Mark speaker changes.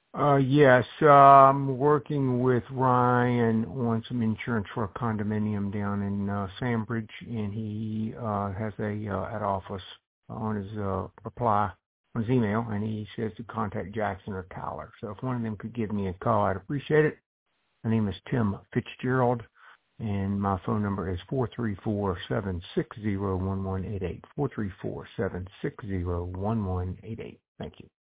Speaker 1: Yes, I'm working with Ryan on some insurance for a condominium down in Sandbridge, and he has a ad office on his reply on his email, and he says to contact Jackson or Tyler. So if one of them could give me a call, I'd appreciate it. My name is Tim Fitzgerald, and my phone number is 434-760-1188, 434-760-1188. Thank you.